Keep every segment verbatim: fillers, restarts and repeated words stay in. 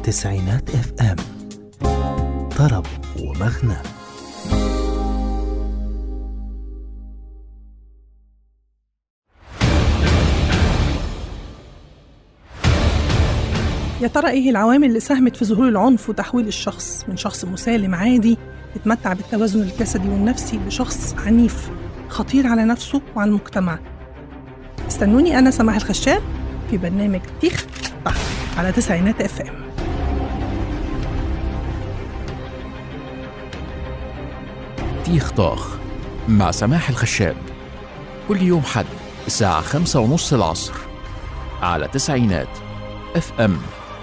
تسعينات اف ام، طرب ومغنى. يا ترى ايه العوامل اللي ساهمت في ظهور العنف وتحويل الشخص من شخص مسالم عادي يتمتع بالتوازن الجسدي والنفسي لشخص عنيف خطير على نفسه وعلى المجتمع؟ استنوني أنا سماح الخشاب في برنامج تيخ طخ على تسعينات اف ام. تيخ طاخ مع سماح الخشاب كل يوم حد الساعة خمسة ونص العصر على تسعينات اف ام.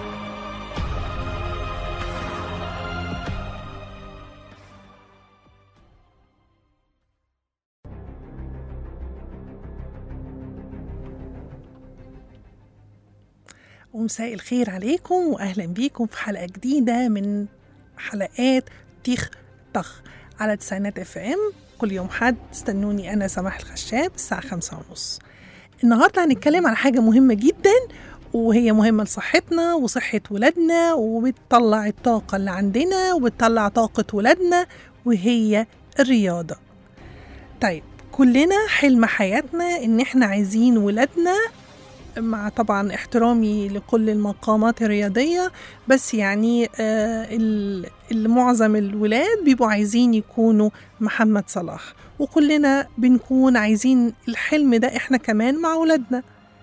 ومساء الخير عليكم وأهلا بيكم في حلقة جديدة من حلقات تيخ طخ على تسعينات اف ام. كل يوم حد استنوني أنا سماح الخشاب الساعة خمسة ونص. النهاردة هنتكلم عن حاجة مهمة جدا، وهي مهمة لصحتنا وصحة ولادنا، وبتطلع الطاقة اللي عندنا وبتطلع طاقة ولادنا، وهي الرياضة. طيب كلنا حلم حياتنا إن احنا عايزين ولادنا، مع طبعا احترامي لكل المقامات الرياضية، بس يعني آه معظم الولاد بيبقوا عايزين يكونوا محمد صلاح، وكلنا بنكون عايزين الحلم ده احنا كمان مع ولادنا.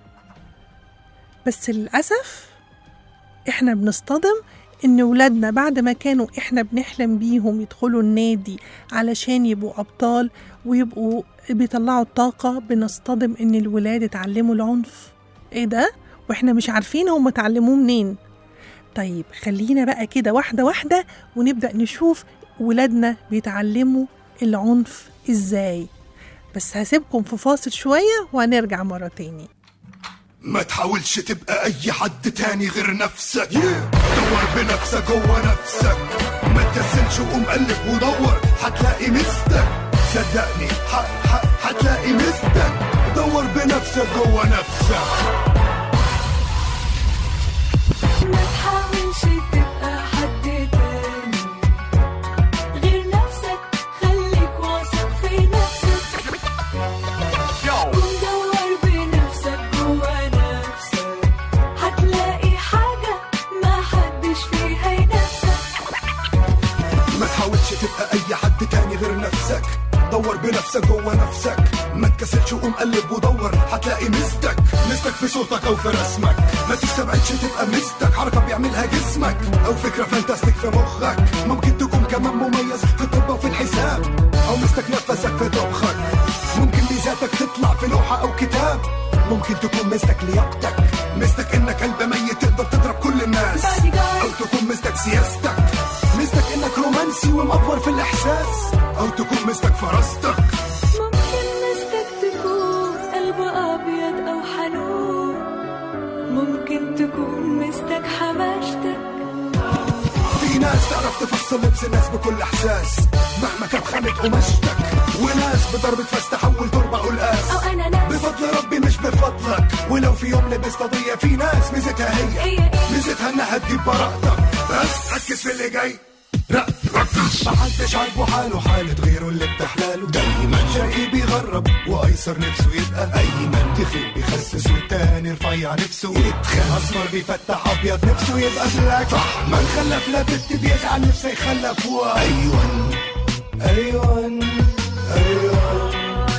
بس للأسف احنا بنصطدم ان ولادنا بعد ما كانوا احنا بنحلم بيهم يدخلوا النادي علشان يبقوا أبطال ويبقوا بيطلعوا الطاقة، بنصطدم ان الولاد اتعلموا العنف. ايه ده؟ واحنا مش عارفين هم اتعلموه منين. طيب خلينا بقى كده واحدة واحدة ونبدأ نشوف ولادنا بيتعلموا العنف ازاي. بس هسيبكم في فاصل شوية وهنرجع مرة تاني. ما تحاولش تبقى اي حد تاني غير نفسك. yeah. دور بنفسك جوه نفسك، ما تكسلش وقوم قلب ودور هتلاقي مستك. صدقني هتلاقي مستك. دور بنفسك جوه نفسك. ما تحاولش تبقى حد تاني غير نفسك، خليك واثق في نفسك. قوم دور بنفسك جوه نفسك، هتلاقي حاجة ما حدش فيها ينافسك. ما تحاولش تبقى اي حد تاني غير نفسك. دور بنفسك جوه نفسك، ما تكسلش وقوم قلب ودور هتلاقي مستك. مستك في صوتك او في رسمك، ما تستبعدش تبقى مستك. حركة بيعملها جسمك او فكرة فانتاستيك في مخك. ممكن تكون كمان مميز في الطب وفي الحساب، او مستك نفسك في طبخك. ممكن ميزاتك تطلع في لوحة او كتاب. ممكن تكون مستك لياقتك، مستك انك قلب ميت تقدر تضرب كل الناس. او تكون مستك سياستك، مستك انك رومانسي ومأفور في الاحساس. او تكون مستك فراستك. ممكن مستك تكون قلب ابيض او حنون، ممكن تكون مستك حماشتك. في ناس تعرف تفصل لبس الناس بكل احساس مهما كانت خانت قماشتك، وناس بضربة فاس تحول تربة قلقاس. او انا ناس بفضل ربي مش بفضلك. ولو في يوم لبست قضية، في ناس ميزتها هي ميزتها انها تجيب براءتك. بس ركز في اللي جاي، ركز. محدش عاجبه حاله حالة غيره اللي بتحلاله. دايما شقي بيغرب وايسر نفسه يبقى ايمن. تخيل بيخسس والتاني رفيع نفسه يتخن. اسمر بيفتح ابيض نفسه يبقى بلاك. صح من خلف لا بنت بيزعل نفسه يخلف. ايوان ايوان ايوان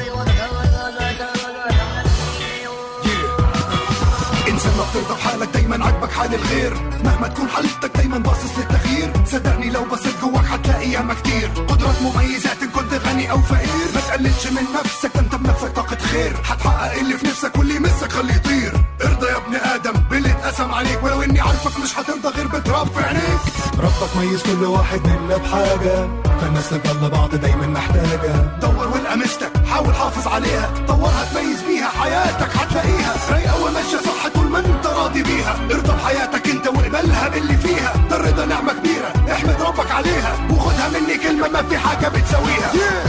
انسان ما بترضى بحالك، دايما عاجبك حال الغير. مهما تكون حالتك دايما باصص للتغيير. صدقني لو بصيت جواك هتلاقي ياما كتير قدرات مميزات، ان كنت غني او فقير. ما تقللش من نفسك، انت بنفسك طاقة خير. هتحقق اللي في نفسك واللي يمسك خليه يطير. ارضى يا ابن ادم باللي اتقسم عليك، ولو اني عارفك مش هترضى غير بتراب في عينيك. ربك ميز كل واحد منا بحاجة، فالناس تضل بعض دايما محتاجة. دور والقى مستك، حاول حافظ عليها. طورها تميز بيها حياتك هتلاقيها رايقة وماشية صح طول ما انت راضي بيها. ارضى بحياتك انت واقبلها باللي فيها. ده الرضا نعمة كبيرة احمد ربك عليها، وخدها مني كلمة ما في حاجة بتساويها. yeah.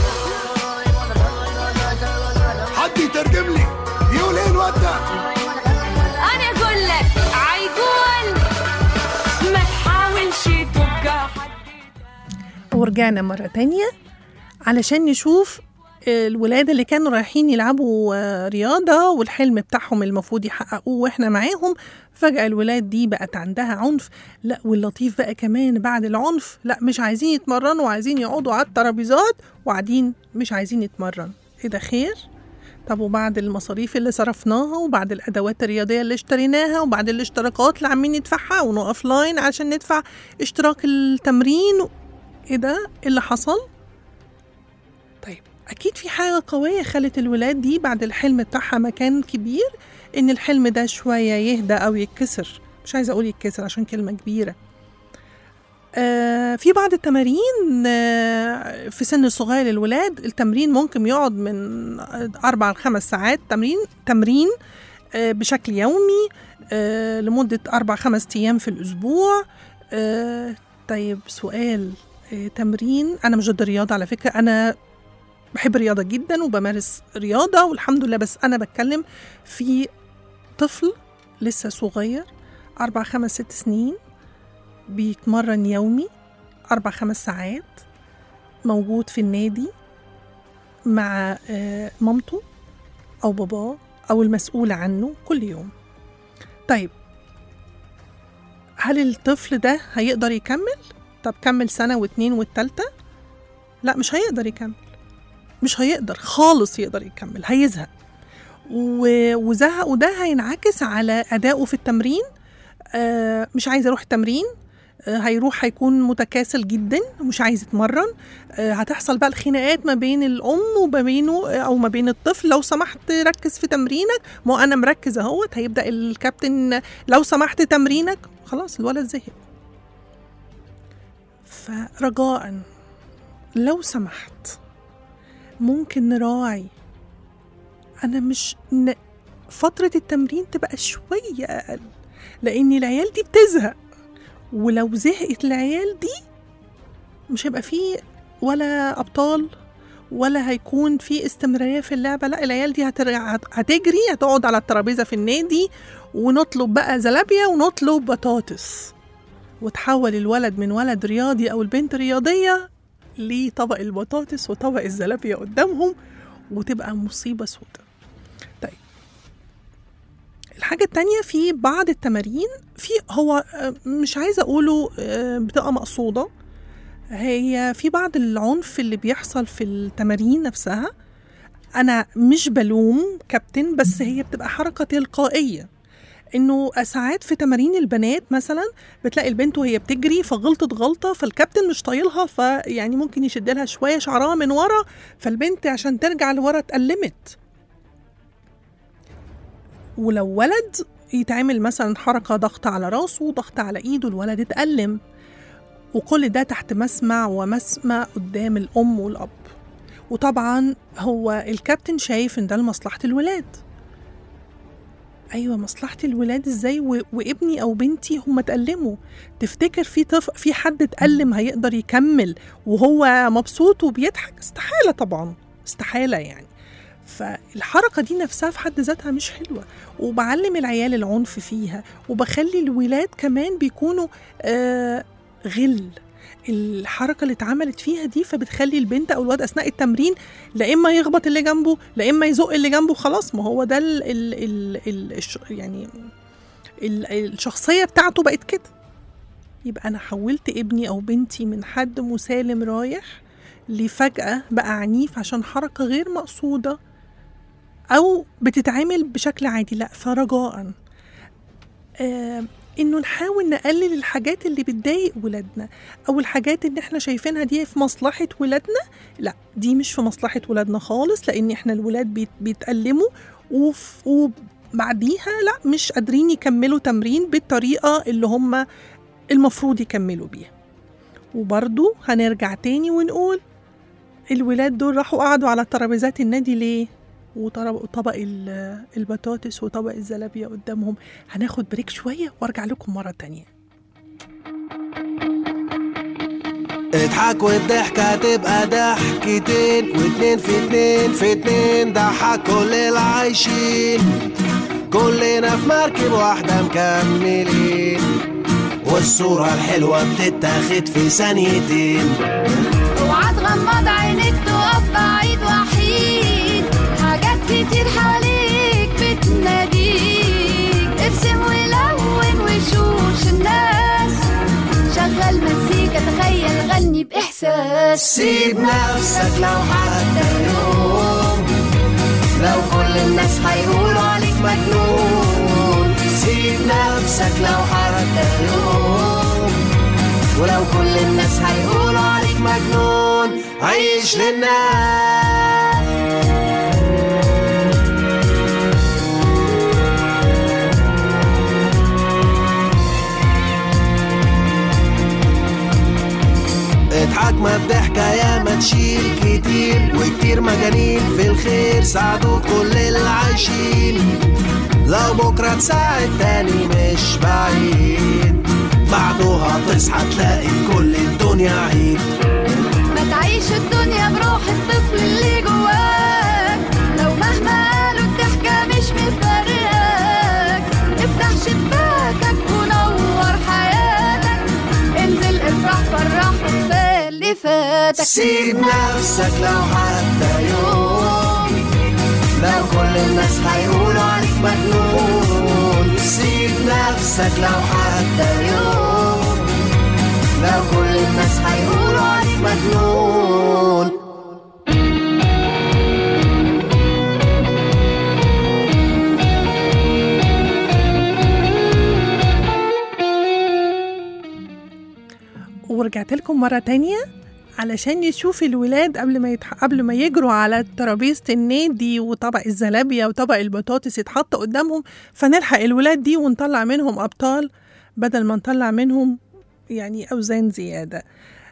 حد يترجم لي يقول ايه الواد ده؟ انا اقول لك عيقول ما ورجعنا مرة تانية علشان نشوف الولاد اللي كانوا رايحين يلعبوا رياضة والحلم بتاعهم المفروض يحققوه واحنا معاهم، فجأة الولاد دي بقت عندها عنف. لا واللطيف بقى كمان بعد العنف، لا مش عايزين يتمرنوا وعايزين يقعدوا على الترابيزات وقاعدين مش عايزين يتمرن. ايه ده خير؟ طب وبعد المصاريف اللي صرفناها وبعد الأدوات الرياضية اللي اشتريناها وبعد الاشتراكات اللي عاملين ندفعها ونقف لاين عشان ندفع اشتراك التمرين، ايه ده اللي حصل؟ طيب أكيد في حاجة قوية خلت الولاد دي بعد الحلم بتاعها مكان كبير إن الحلم ده شوية يهدى أو يتكسر. مش عايزة أقول يتكسر عشان كلمة كبيرة. آه في بعض التمارين آه في سن صغير للولاد، التمرين ممكن يقعد من أربع لخمس ساعات تمرين تمرين آه بشكل يومي آه لمدة أربع خمس أيام في الأسبوع. آه طيب سؤال، آه تمرين، أنا مش ضد الرياضة على فكرة، أنا بحب الرياضة جدا وبمارس رياضة والحمد لله، بس أنا بتكلم في طفل لسه صغير أربع خمس ست سنين بيتمرن يومي أربع خمس ساعات، موجود في النادي مع مامته أو باباه أو المسؤول عنه كل يوم. طيب هل الطفل ده هيقدر يكمل؟ طب كمل سنة واتنين والتالتة؟ لا مش هيقدر يكمل، مش هيقدر خالص يقدر يكمل، هيزهق، وزهقه ده هينعكس على أدائه في التمرين. آه مش عايز يروح التمرين، آه هيروح هيكون متكاسل جدا ومش عايز يتمرن. آه هتحصل بقى الخناقات ما بين الأم وما بينه أو ما بين الطفل، لو سمحت ركز في تمرينك، ما أنا مركز اهوت. هيبدأ الكابتن لو سمحت تمرينك، خلاص الولد زهق. فرجاء لو سمحت ممكن نراعي، أنا مش ن... فترة التمرين تبقى شوية أقل، لأن العيال دي بتزهق، ولو زهقت العيال دي مش هيبقى فيه ولا أبطال ولا هيكون فيه استمرارية في اللعبة. لا العيال دي هترجع هتجري، هتقعد على الترابيزة في النادي ونطلب بقى زلابية ونطلب بطاطس، وتحول الولد من ولد رياضي أو البنت رياضية لطبق البطاطس وطبق الزلابية قدامهم، وتبقى مصيبة سودة. طيب الحاجة التانية، في بعض التمارين في هو مش عايزة أقوله بتبقى مقصودة، هي في بعض العنف اللي بيحصل في التمارين نفسها. أنا مش بلوم كابتن، بس هي بتبقى حركة تلقائية، انه ساعات في تمارين البنات مثلا بتلاقي البنت وهي بتجري فغلطت غلطه فالكابتن مش طايلها، فيعني ممكن يشد لها شويه شعرها من ورا، فالبنت عشان ترجع لورا اتألمت. ولو ولد يتعمل مثلا حركه ضغط على راسه ضغط على ايده، الولد اتألم، وكل ده تحت مسمع ومسمع قدام الام والاب. وطبعا هو الكابتن شايف ان ده لمصلحه الولاد. ايوه مصلحه الولاد ازاي و... وابني او بنتي هم اتألموا؟ تفتكر في طف... في حد اتألم هيقدر يكمل وهو مبسوط وبيضحك؟ استحاله طبعا، استحاله يعني. فالحركه دي نفسها في حد ذاتها مش حلوه، وبعلم العيال العنف فيها، وبخلي الولاد كمان بيكونوا آه غل الحركه اللي اتعملت فيها دي، فبتخلي البنت او الواد اثناء التمرين لا اما يخبط اللي جنبه لا اما يزق اللي جنبه. خلاص ما هو ده ال ال ال ال يعني ال الشخصيه بتاعته بقت كده. يبقى انا حولت ابني او بنتي من حد مسالم رايح لفجأة بقى عنيف عشان حركه غير مقصوده او بتتعامل بشكل عادي. لا فرجاء آه إنه نحاول نقلل الحاجات اللي بتضايق ولادنا أو الحاجات اللي احنا شايفينها دي في مصلحة ولادنا. لا دي مش في مصلحة ولادنا خالص، لأن احنا الولاد بيت بيتألموا وبعديها لا مش قادرين يكملوا تمرين بالطريقة اللي هم المفروض يكملوا بيها. وبرضو هنرجع تاني ونقول الولاد دول راحوا قعدوا على ترابيزات النادي ليه؟ وطبق البطاطس وطبق الزلابية قدامهم. هناخد بريك شوية وارجع لكم مرة تانية. اضحك والضحكة تبقى ضحكتين، واتنين في اتنين في اتنين ضحك كل العايشين، كلنا في مركب واحدة مكملين، والصورة الحلوة بتتاخد في ثانيتين. غمض عينك تقف بعيد وحيد، حاجات كتير حواليك بتناديك، ارسم ولون وشوش الناس، شغل مزيكا تخيل غني بإحساس. سيب نفسك لو حتى يوم، لو كل الناس هيقولوا عليك مجنون. سيب نفسك لو حتى يوم، ولو كل الناس هيقولوا عليك مجنون. عيش للناس. اضحك ما الضحكة يا ما تشيل كتير، وكتير مجانين في الخير ساعدوا كل اللي عايشين. لو بكرة تساعد تاني مش بعيد، بعدها تصحى تلاقي في كل الدنيا عيد. ما تعيش الدنيا بروح الطفل اللي جواك، لو مهما قالوا الضحكة مش مفارقاك. افتح شباكك ونور حياتك، انزل افرح فرح وكفاية اللي فاتك. سيب نفسك لو حتى يوم، لو كل الناس هيقولوا عليك مجنون. سيب نفسك لو حتى يوم، لو كل الناس هيقولوا عليك مجنون. ورجعت لكم مرة تانية علشان نشوف الولاد قبل ما يتح... قبل ما يجروا على ترابيزة النادي وطبق الزلابية وطبق البطاطس يتحط قدامهم، فنلحق الولاد دي ونطلع منهم أبطال بدل ما نطلع منهم يعني أوزان زيادة.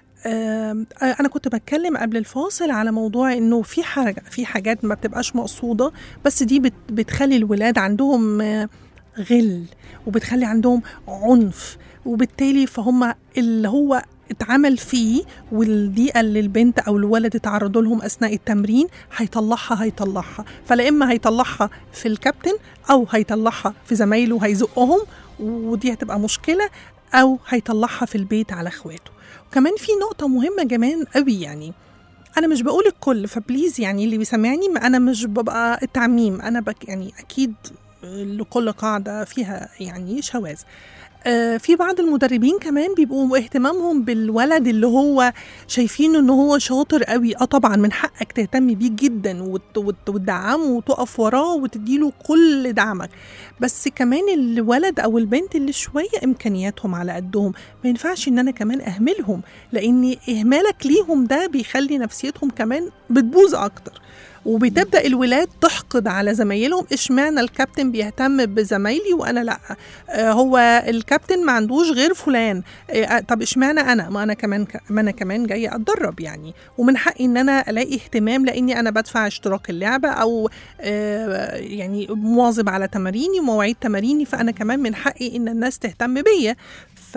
أنا كنت بتكلم قبل الفاصل على موضوع إنه في حاجة في حاجات ما بتبقاش مقصودة، بس دي بت... بتخلي الولاد عندهم غل وبتخلي عندهم عنف، وبالتالي فهم اللي هو اتعمل فيه والضيقة اللي البنت أو الولد اتعرضوا لهم أثناء التمرين هيطلعها هيطلعها فلا إما هيطلعها في الكابتن أو هيطلعها في زمايله هيزقهم ودي هتبقى مشكلة، أو هيطلعها في البيت على أخواته. وكمان في نقطة مهمة كمان قوي، يعني أنا مش بقول الكل فبليز يعني اللي بيسمعني أنا مش ببقى التعميم، أنا بك يعني أكيد لكل قاعدة فيها يعني شواذ. آه في بعض المدربين كمان بيبقوا اهتمامهم بالولد اللي هو شايفينه انه هو شاطر قوي. اه طبعا من حقك تهتم بيه جدا وت وت وتدعمه وتقف وراه وتديله كل دعمك، بس كمان الولد او البنت اللي شوية امكانياتهم على قدهم ما ينفعش ان انا كمان اهملهم، لان اهمالك ليهم ده بيخلي نفسيتهم كمان بتبوظ اكتر، وبتبدأ الولاد تحقد على زمايلهم. اشمعنى الكابتن بيهتم بزمايلي وانا لا؟ آه هو الكابتن ما عندوش غير فلان. آه طب اشمعنى انا؟ ما انا كمان ما انا كمان جايه اتدرب يعني، ومن حقي ان انا الاقي اهتمام لاني انا بدفع اشتراك اللعبه او آه يعني مواظب على تماريني ومواعيد تماريني، فانا كمان من حقي ان الناس تهتم بيا. ف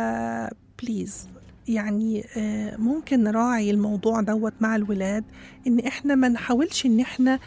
بليز يعني ممكن نراعي الموضوع دوت مع الولاد، ان احنا ما نحاولش ان احنا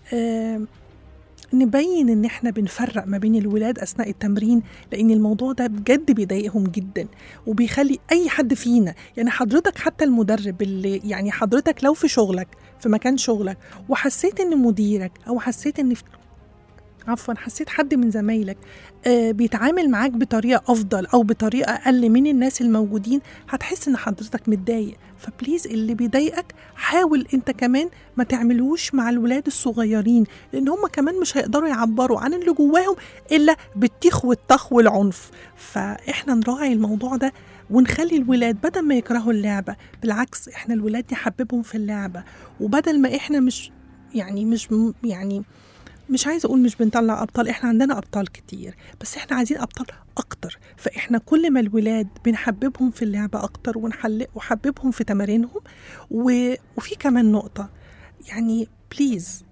نبين ان احنا بنفرق ما بين الولاد اثناء التمرين، لان الموضوع ده بجد بيضايقهم جدا وبيخلي اي حد فينا، يعني حضرتك حتى المدرب اللي يعني حضرتك لو في شغلك في مكان شغلك وحسيت ان مديرك او حسيت ان عفوا حسيت حد من زمايلك آه بيتعامل معاك بطريقة أفضل أو بطريقة أقل من الناس الموجودين، هتحس إن حضرتك متضايق. فبليز اللي بيضايقك حاول أنت كمان ما تعملوش مع الولاد الصغيرين، لأن هم كمان مش هيقدروا يعبروا عن اللي جواهم إلا بالتيخ والطخ والعنف. فإحنا نراعي الموضوع ده ونخلي الولاد بدل ما يكرهوا اللعبة، بالعكس إحنا الولاد نحببهم في اللعبة، وبدل ما إحنا مش يعني مش يعني مش عايزة أقول مش بنطلع أبطال، إحنا عندنا أبطال كتير بس إحنا عايزين أبطال أكتر. فإحنا كل ما الولاد بنحببهم في اللعبة أكتر ونحلق وحببهم في تمارينهم. و... وفي كمان نقطة يعني بليز،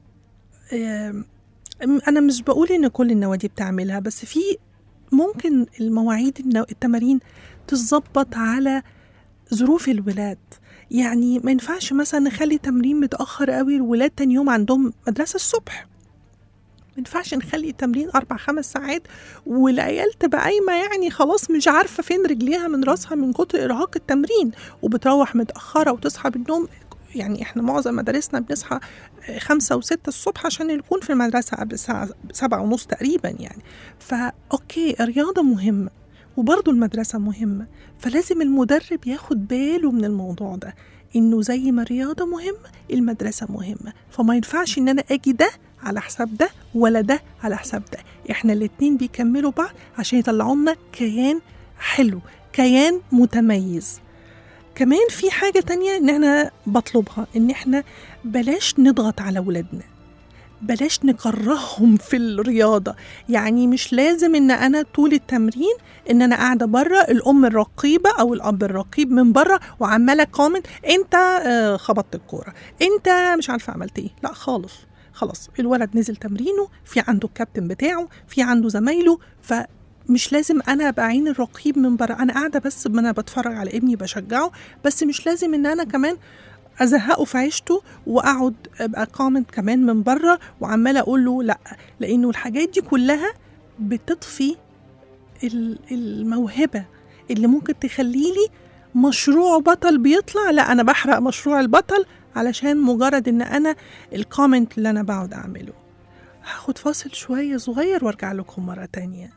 أنا مش بقول إن كل النوادي بتعملها، بس في ممكن المواعيد التمارين تتظبط على ظروف الولاد. يعني ما ينفعش مثلا نخلي تمرين متأخر قوي، الولاد تاني يوم عندهم مدرسة الصبح، ما ينفعش نخلي تمرين أربع خمس ساعات والعيال تبقى قايمة يعني خلاص مش عارفة فين رجليها من راسها من كتر إرهاق التمرين، وبتروح متأخرة وتصحى بالنوم. يعني احنا معظم مدارسنا بنصحى خمسة وستة الصبح عشان نكون في المدرسة قبل الساعة سبعة ونص تقريبا يعني. فأوكي الرياضة مهمة وبرضو المدرسة مهمة، فلازم المدرب ياخد باله من الموضوع ده، إنه زي ما الرياضة مهمة المدرسة مهمة، فما ينفعش إن أنا أجي ده على حساب ده ولا ده على حساب ده. إحنا الاتنين بيكملوا بعض عشان يطلعونا كيان حلو، كيان متميز. كمان في حاجة تانية إن أنا بطلبها، إن إحنا بلاش نضغط على ولادنا، بلاش نكرههم في الرياضة. يعني مش لازم إن أنا طول التمرين إن أنا قاعدة برا الأم الرقيبة أو الأب الرقيب من برا وعمالة كومنت أنت آه خبطت الكورة، أنت مش عارفة عملت إيه. لا خالص، خلاص الولد نزل تمرينه، في عنده الكابتن بتاعه، في عنده زمايله، فمش لازم أنا أبقى عين الرقيب من برا. أنا قاعدة بس أنا بتفرج على ابني بشجعه، بس مش لازم إن أنا كمان أزهقه في عيشته وأقعد أبقى كومنت كمان من بره وعمالة أقول له لأ، لأنه الحاجات دي كلها بتطفي الموهبة اللي ممكن تخليلي مشروع بطل بيطلع. لا، أنا بحرق مشروع البطل علشان مجرد إن أنا الكومنت اللي أنا بقعد أعمله. هاخد فاصل شوية صغير وارجع لكم مرة تانية.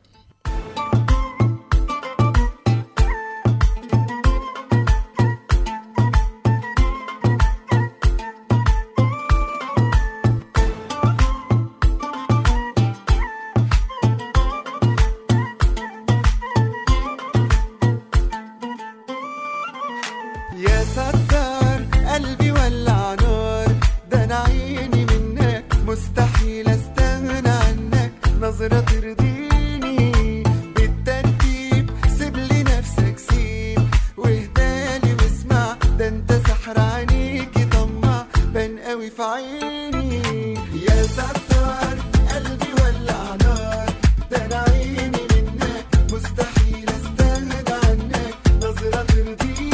يا ستار قلبي ولع نار، ده انا عيني منك مستحيل استغنى عنك، نظرة ترضيني بالترتيب، سيب لي نفسك سيب واهدالي واسمع، ده انت سحر عينيكي طمع بان قوي في عيني. يا ستار قلبي ولع نار، ده انا عيني منك مستحيل استغنى عنك، نظرة ترضيني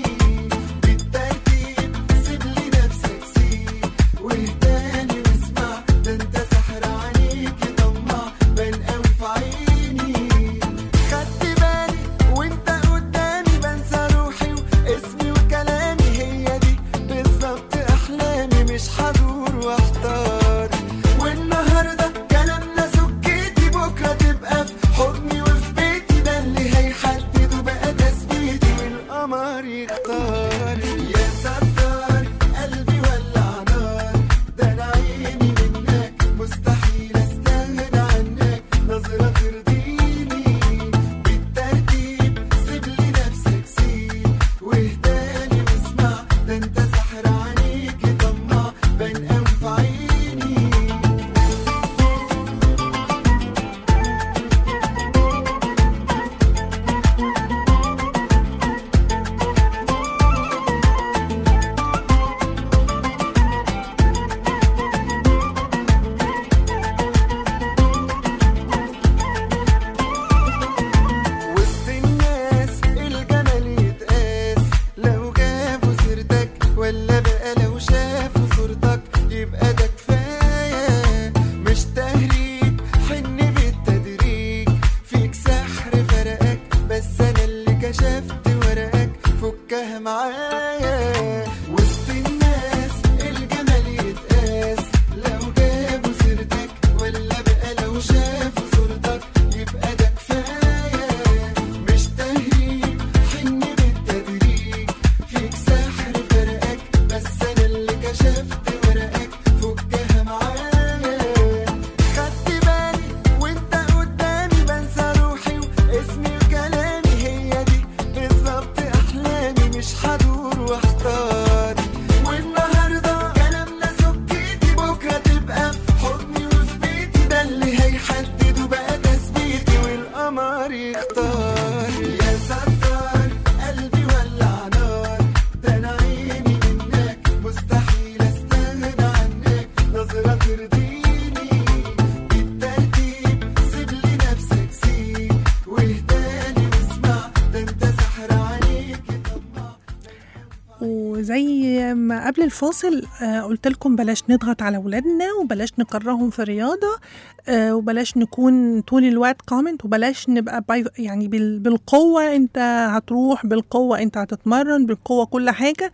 وزي ما قبل الفاصل آه قلت لكم بلاش نضغط على ولادنا وبلاش نكرههم في الرياضة آه وبلاش نكون طول الوقت كومنت وبلاش نبقى يعني بالقوة انت هتروح، بالقوة انت هتتمرن، بالقوة كل حاجة.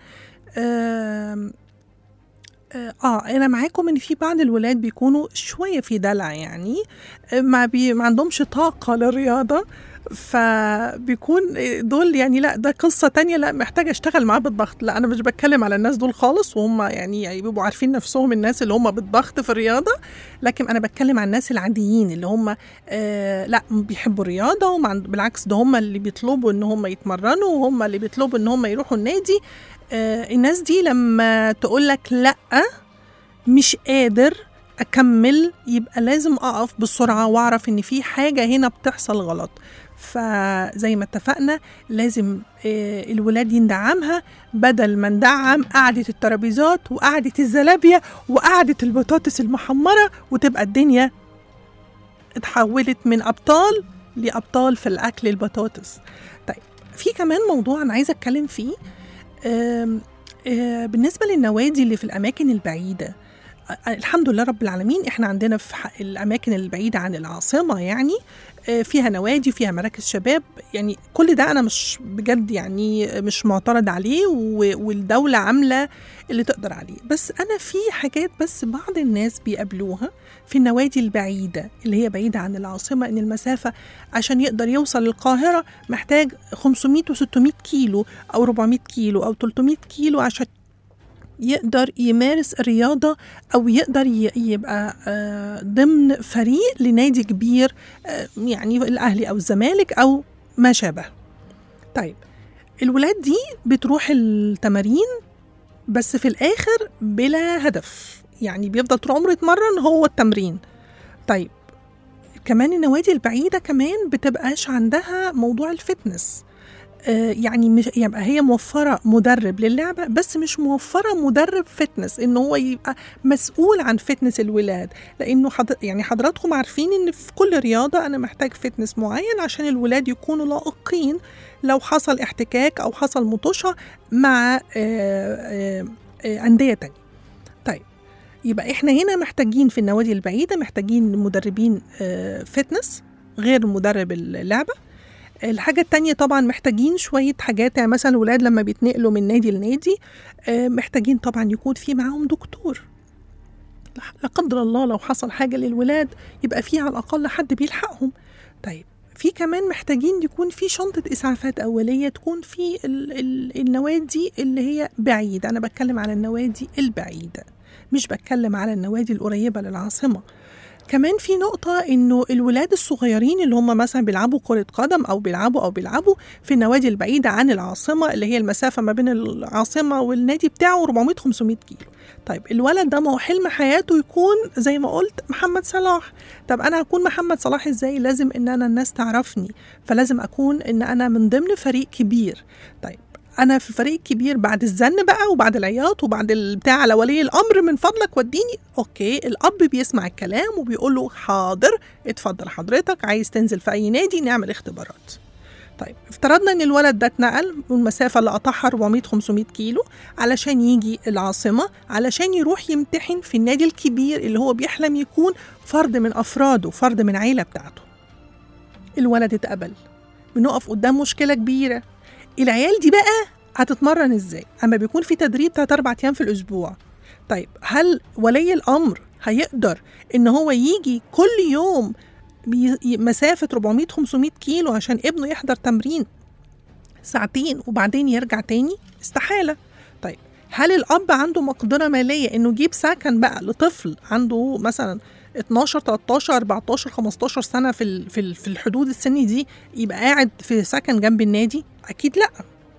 آه, اه انا معاكم ان في بعض الولاد بيكونوا شويه في دلع، يعني ما, بي ما عندهمش طاقه للرياضه، فبيكون دول يعني لا ده قصة تانية، لا محتاجة اشتغل معاه بالضغط. لا انا مش بتكلم على الناس دول خالص، وهم يعني, يعني بيبقوا عارفين نفسهم الناس اللي هم بالضغط في الرياضة، لكن انا بتكلم عن الناس العاديين اللي هم آه لا بيحبوا الرياضة، وبالعكس ده هم اللي بيطلبوا ان هم يتمرنوا، وهم اللي بيطلبوا ان هم يروحوا النادي. آه الناس دي لما تقولك لا مش قادر اكمل، يبقى لازم اقف بسرعة واعرف ان في حاجة هنا بتحصل غلط. فزي ما اتفقنا لازم الولاد يندعمها، بدل ما ندعم قعدة الترابيزات وقعدة الزلابية وقعدة البطاطس المحمرة، وتبقى الدنيا اتحولت من أبطال لأبطال في الأكل البطاطس. طيب في كمان موضوع أنا عايزة أتكلم فيه آم آم بالنسبة للنوادي اللي في الأماكن البعيدة. الحمد لله رب العالمين احنا عندنا في الأماكن البعيدة عن العاصمة يعني فيها نوادي، فيها مراكز شباب، يعني كل ده أنا مش بجد يعني مش معترض عليه، والدولة عاملة اللي تقدر عليه. بس أنا في حاجات بس بعض الناس بيقابلوها في النوادي البعيدة اللي هي بعيدة عن العاصمة، إن المسافة عشان يقدر يوصل للقاهرة محتاج خمسمية وستمية كيلو أو أربعمية كيلو أو تلتمية كيلو عشان يقدر يمارس الرياضة أو يقدر يبقى ضمن فريق لنادي كبير، يعني الأهلي أو الزمالك أو ما شابه. طيب الولاد دي بتروح التمارين بس في الآخر بلا هدف، يعني بيفضل طول عمره يتمرن هو التمرين. طيب كمان النوادي البعيدة كمان بتبقاش عندها موضوع الفتنس، يعني مش يبقى هي موفرة مدرب للعبة بس مش موفرة مدرب فتنس إنه هو يبقى مسؤول عن فتنس الولاد، لأنه حضر يعني حضراتكم عارفين إن في كل رياضة أنا محتاج فتنس معين عشان الولاد يكونوا لائقين لو حصل احتكاك أو حصل مطوشة مع أندية تانية. طيب يبقى إحنا هنا محتاجين في النوادي البعيدة محتاجين مدربين فتنس غير مدرب اللعبة. الحاجة التانية طبعا محتاجين شوية حاجات، يعني مثلا الولاد لما بيتنقلوا من نادي لنادي محتاجين طبعا يكون في معاهم دكتور، لا قدر الله لو حصل حاجة للولاد يبقى في على الأقل حد بيلحقهم. طيب في كمان محتاجين يكون في شنطة إسعافات أولية تكون في ال ال النوادي اللي هي بعيدة. أنا بتكلم على النوادي البعيدة مش بتكلم على النوادي القريبة للعاصمة. كمان في نقطة إنه الولاد الصغيرين اللي هم مثلا بيلعبوا كرة قدم أو بيلعبوا أو بيلعبوا في النوادي البعيدة عن العاصمة اللي هي المسافة ما بين العاصمة والنادي بتاعه أربعمية خمسمية كيلو. طيب الولد ده ما هو حلم حياته يكون زي ما قلت محمد صلاح. طب أنا هكون محمد صلاح إزاي؟ لازم إن أنا الناس تعرفني، فلازم أكون إن أنا من ضمن فريق كبير. طيب أنا في فريق كبير بعد الزن بقى وبعد العياط وبعد البتاع على ولي الأمر من فضلك وديني. أوكي الأب بيسمع الكلام وبيقول له حاضر اتفضل حضرتك عايز تنزل في أي نادي نعمل اختبارات. طيب افترضنا ان الولد ده اتنقل من المسافة اللي قطعها أربعمية خمسمية كيلو علشان يجي العاصمة علشان يروح يمتحن في النادي الكبير اللي هو بيحلم يكون فرد من أفراده، فرد من عيلة بتاعته. الولد اتقبل، بنقف قدام مشكلة كبيرة. العيال دي بقى هتتمرن ازاي؟ اما بيكون في تدريب تلاتة أربعة ايام في الاسبوع. طيب هل ولي الامر هيقدر ان هو يجي كل يوم مسافة أربعمية خمسمية كيلو عشان ابنه يحضر تمرين ساعتين وبعدين يرجع تاني؟ استحالة. طيب هل الاب عنده مقدرة مالية انه يجيب سكن بقى لطفل عنده مثلا اتناشر تلتاشر أربعتاشر خمستاشر سنة في في في الحدود السن دي يبقى قاعد في سكن جنب النادي؟ اكيد لا.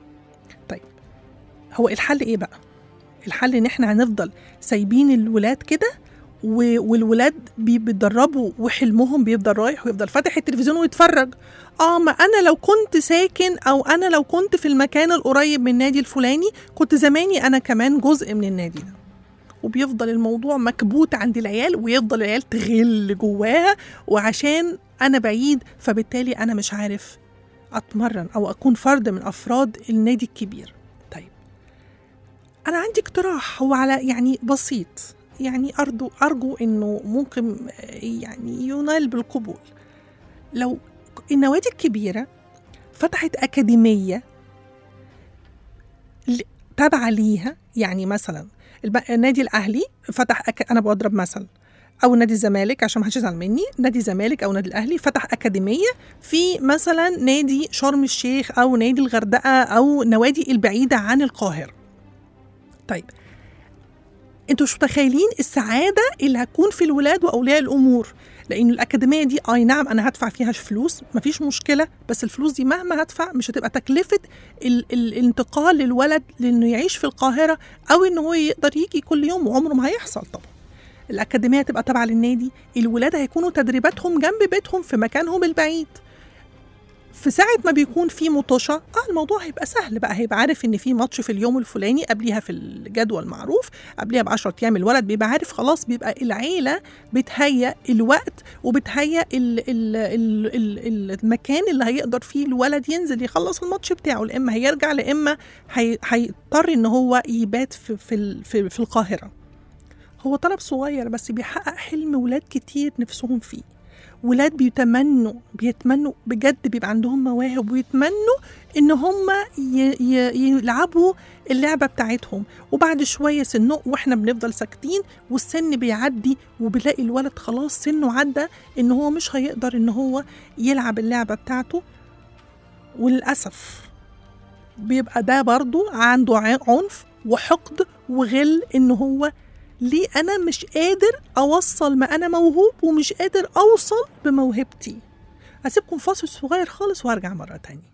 طيب هو الحل ايه بقى؟ الحل ان احنا هنفضل سايبين الولاد كده والولاد بيتدربوا وحلمهم بيفضل رايح ويفضل فاتح التلفزيون ويتفرج؟ اه ما انا لو كنت ساكن او انا لو كنت في المكان القريب من النادي الفلاني كنت زماني انا كمان جزء من النادي ده. وبيفضل الموضوع مكبوت عند العيال ويفضل العيال تغل جواها، وعشان انا بعيد فبالتالي انا مش عارف اتمرن او اكون فرد من افراد النادي الكبير. طيب انا عندي اقتراح هو على يعني بسيط، يعني أرجو أرجو إنه ممكن يعني ينال بالقبول. لو النوادي الكبيرة فتحت أكاديمية تابعة ليها. يعني مثلا النادي الأهلي فتح أك... أنا بضرب مثل، أو نادي الزمالك عشان ما حدش يزعل مني، نادي الزمالك أو نادي الأهلي فتح أكاديمية في مثلا نادي شرم الشيخ أو نادي الغردقة أو نوادي البعيدة عن القاهرة. طيب انتوا مش متخيلين السعادة اللي هتكون في الولاد وأولياء الأمور، لأن الأكاديمية دي أي نعم أنا هدفع فيها فلوس، مفيش مشكلة، بس الفلوس دي مهما هدفع مش هتبقى تكلفة ال- ال- الانتقال للولد لأنه يعيش في القاهرة أو إنه هو يقدر يجي كل يوم، وعمره ما هيحصل طبعا. الأكاديمية هتبقى تابعة للنادي، الولاد هيكونوا تدريباتهم جنب بيتهم في مكانهم البعيد. في ساعة ما بيكون في مطوشة اه الموضوع هيبقى سهل بقى، هيبقى عارف ان في ماتش في اليوم الفلاني، قبليها في الجدول المعروف قبليها بعشرة ايام الولد بيبقى عارف خلاص، بيبقى العيلة بتهيأ الوقت وبتهيأ ال ال ال ال المكان اللي هيقدر فيه الولد ينزل يخلص الماتش بتاعه، لإما هيرجع لإما هي هيضطر ان هو يبات في, في, في, في القاهرة. هو طلب صغير بس بيحقق حلم ولاد كتير نفسهم فيه. ولاد بيتمنوا بيتمنوا بجد، بيبقى عندهم مواهب ويتمنوا ان هم يلعبوا اللعبة بتاعتهم، وبعد شوية سنه واحنا بنفضل ساكتين والسن بيعدي وبيلاقي الولد خلاص سنه عدى ان هو مش هيقدر ان هو يلعب اللعبة بتاعته. وللأسف بيبقى ده برضو عنده عنف وحقد وغل، ان هو ليه أنا مش قادر أوصل ما أنا موهوب ومش قادر أوصل بموهبتي. هسيبكم فاصل صغير خالص وارجع مرة تانية.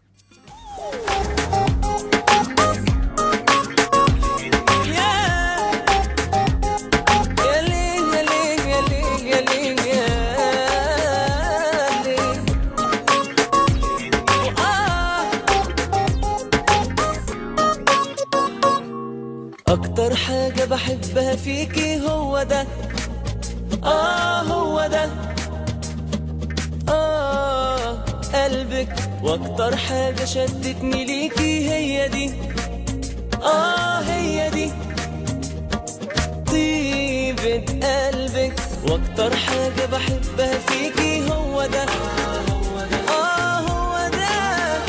أكتر حاجة بحبها فيكي هو ده، آه هو ده، آه قلبك. وأكتر حاجة شدتني ليكي هي دي، آه هي دي طيبة قلبك. وأكتر حاجة بحبها فيكي هو ده، آه هو ده،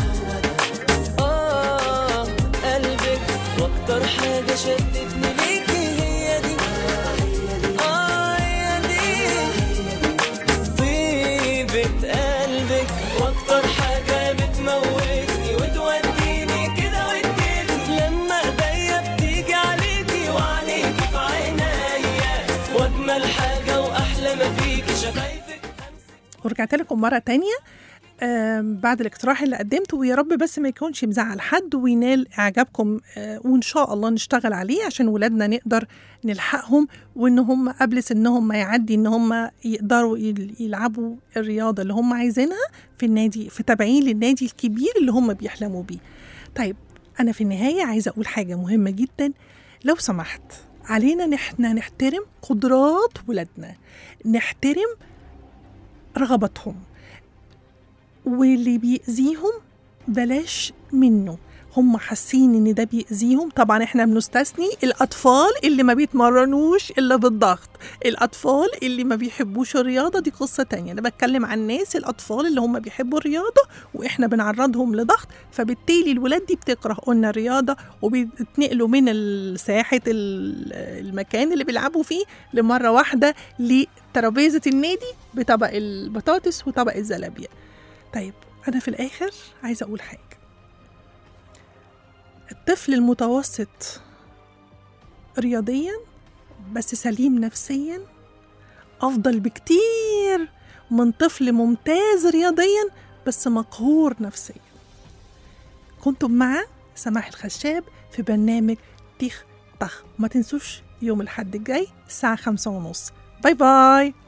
آه قلبك. وأكتر حاجة شدتني ليكي هي دي، آه هي دي طيبة قلبك. وأكتر حاجة بتموتني وتوديني كده وتجيبني لما ايديا بتيجي عليكي وعليكي في عينيا، واجمل حاجة وأحلى ما فيكي شفايفك. ورجعت لكم مرة تانية بعد الاقتراح اللي قدمته، ويا رب بس ما يكونش مزعل حد وينال اعجابكم، وان شاء الله نشتغل عليه عشان ولادنا نقدر نلحقهم، وان هم قبل سنهم ما يعدي ان هم يقدروا يلعبوا الرياضة اللي هم عايزينها في النادي، في تابعين للنادي الكبير اللي هم بيحلموا بيه. طيب انا في النهاية عايزة اقول حاجة مهمة جدا، لو سمحت علينا نحن نحترم قدرات ولادنا، نحترم رغبتهم، واللي بيأذيهم بلاش منه. هم حاسين ان ده بيأذيهم، طبعا احنا بنستثني الأطفال اللي ما بيتمرنوش إلا بالضغط، الأطفال اللي ما بيحبوش الرياضة دي قصة تانية. أنا بتكلم عن الناس الأطفال اللي هم بيحبوا الرياضة وإحنا بنعرضهم لضغط، فبالتالي الولاد دي بتكره قلنا الرياضة وبيتنقلوا من ساحة المكان اللي بيلعبوا فيه لمرة واحدة لترابيزة النادي بطبق البطاطس وطبق الزلابية. طيب أنا في الآخر عايزة أقول حاجة، الطفل المتوسط رياضيا بس سليم نفسيا أفضل بكتير من طفل ممتاز رياضيا بس مقهور نفسيا. كنتم مع سماح الخشاب في برنامج تيخ طخ. ما تنسوش يوم الحد الجاي الساعة خمسة ونص. باي باي.